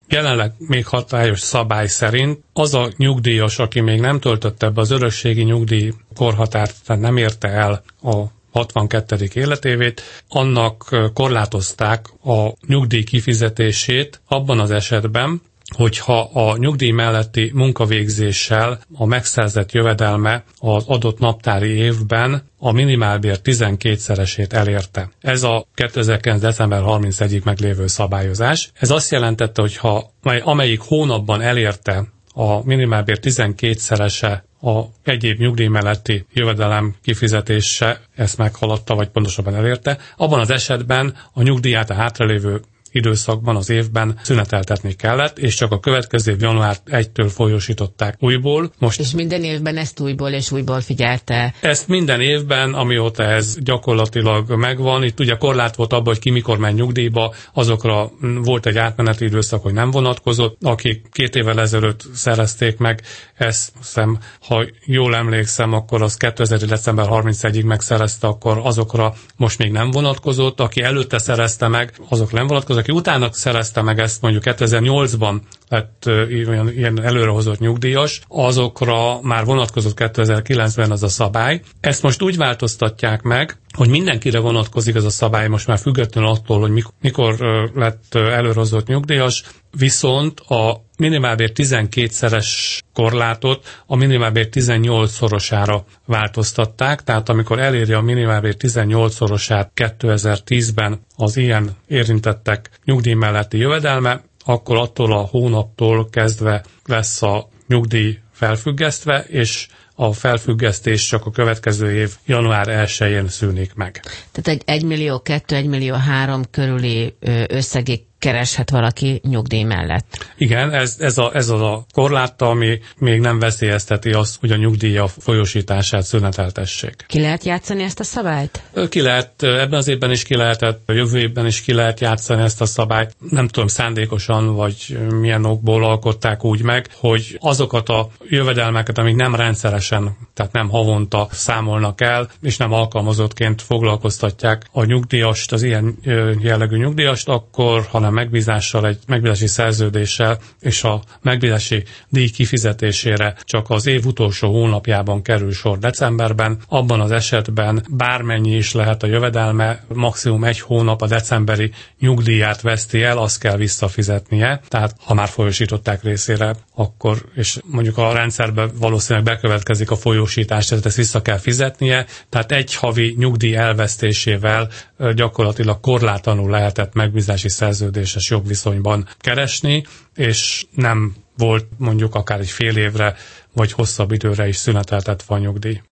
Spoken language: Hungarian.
jelenleg még hatályos szabály szerint az a nyugdíjas, aki még nem töltötte be az örökségi nyugdíj korhatárt, tehát nem érte el a 62. életévét, annak korlátozták a nyugdíj kifizetését abban az esetben, hogyha a nyugdíj melletti munkavégzéssel a megszerzett jövedelme az adott naptári évben a minimálbér 12-szeresét elérte. Ez a 2009. december 31-ig meglévő szabályozás. Ez azt jelentette, hogy amelyik hónapban elérte a minimálbér 12-szerese a egyéb nyugdíj melletti jövedelem kifizetése ezt meghaladta, vagy pontosabban elérte, abban az esetben a nyugdíját a hátralévő időszakban, az évben szüneteltetni kellett, és csak a következő év január 1-től folyósították újból. És minden évben ezt újból és újból figyelte? Ezt minden évben, amióta ez gyakorlatilag megvan. Itt ugye korlát volt abban, hogy ki mikor megy nyugdíjba, azokra volt egy átmeneti időszak, hogy nem vonatkozott. Akik 2 évvel ezelőtt szerezték meg, ezt hiszem, ha jól emlékszem, akkor az 2000. december 31-ig megszerezte, akkor azokra most még nem vonatkozott. Aki előtte szerezte meg, azok nem vonatkozott. Aki utána szerezte meg ezt, mondjuk 2008-ban lett ilyen előrehozott nyugdíjas, azokra már vonatkozott 2009-ben az a szabály. Ezt most úgy változtatják meg, hogy mindenkire vonatkozik ez a szabály, most már függetlenül attól, hogy mikor lett előrehozott nyugdíjas, viszont a minimálbér 12-szeres korlátot a minimálbér 18-szorosára változtatták, tehát amikor eléri a minimálbér 18-szorosát 2010-ben az ilyen érintettek nyugdíj melletti jövedelme, akkor attól a hónaptól kezdve lesz a nyugdíj felfüggesztve, és a felfüggesztés csak a következő év január 1-én szűnik meg. Tehát egy 1 millió 2, 1 millió 3 körüli összegig kereshet valaki nyugdíj mellett. Igen, ez a korláta, ami még nem veszélyezteti azt, hogy a nyugdíja folyósítását szüneteltessék. Ki lehet játszani ezt a szabályt? Ki lehet, ebben az évben is ki lehetett, a jövő évben is ki lehet játszani ezt a szabályt. Nem tudom, szándékosan vagy milyen okból alkották úgy meg, hogy azokat a jövedelmeket, amik nem rendszeresen, tehát nem havonta számolnak el, és nem alkalmazottként foglalkoztatják a nyugdíjast, az ilyen jellegű nyugdíjast, akkor, hanem megbízással, egy megbízási szerződéssel és a megbízási díj kifizetésére csak az év utolsó hónapjában kerül sor decemberben. Abban az esetben bármennyi is lehet a jövedelme, maximum 1 hónap a decemberi nyugdíját veszti el, azt kell visszafizetnie. Tehát ha már folyósították részére, akkor, és mondjuk a rendszerben valószínűleg bekövetkezik a folyósítás, tehát ezt vissza kell fizetnie. Tehát egy havi nyugdíj elvesztésével gyakorlatilag korlátlanul lehetett megbízási szerződéses jogviszonyban keresni, és nem volt mondjuk akár egy fél évre vagy hosszabb időre is szüneteltetve a nyugdíj.